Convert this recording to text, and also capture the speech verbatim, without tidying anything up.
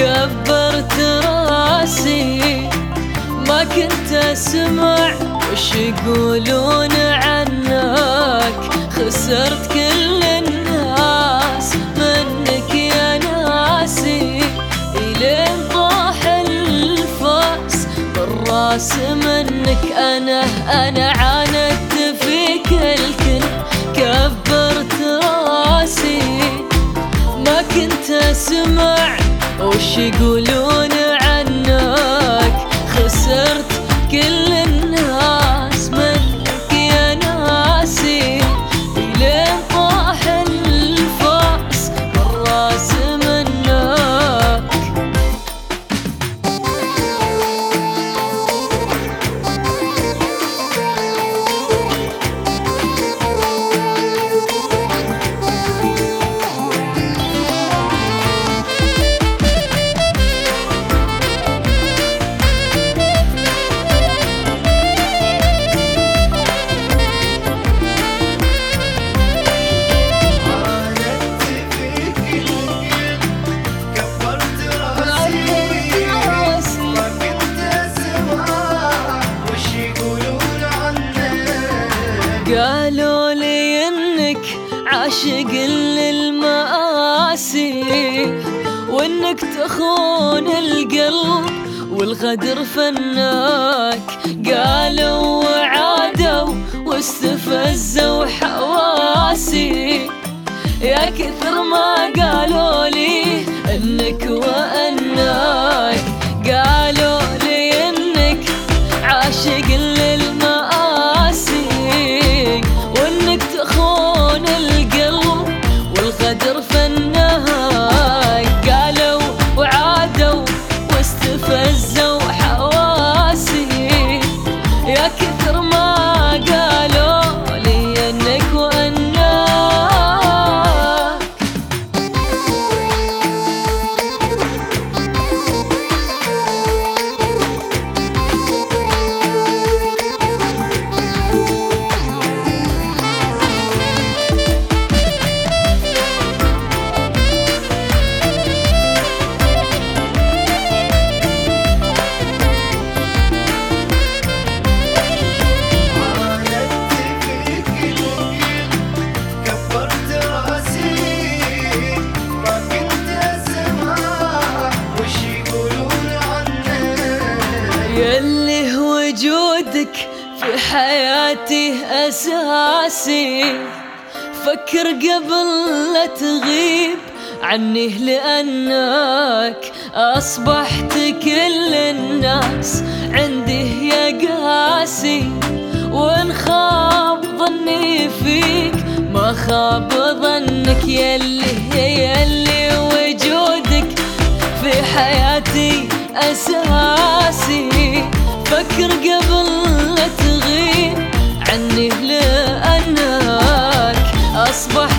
كبرت راسي ما كنت اسمع وش يقولون عنك، خسرت كل الناس منك يا ناسي، إلين طاح الفاس بالراس منك. أنا أنا عاندت فيك الكل، كبرت راسي ما كنت اسمع وش يقولون عنك، خسرت كل الناس منك يا ناسي، إلين طاح الفاس بالراس منك. قالوا لي انك عاشق للمآسي، وانك تخون القلب والغدر فناك. قالوا وعادوا واستفزوا حواسي، يا كثر ما قالوا لي انك وانك. قالوا لي انك عاشق للمآسي، وانك تخون القلب والغدر فناك. قالوا وعادوا واستفزوا حواسي، يا كثر ما قالوا لي انك وانك. يلي وجودك في حياتي أساسي، فكر قبل لا تغيب عني، لأنك أصبحت كل الناس عندي يا قاسي. وإن خاب ظني فيك ما خاب ظنك، يلي يلي وجودك في حياتي أساسي، فكر قبل لا تغيب عني، لأنك أصبح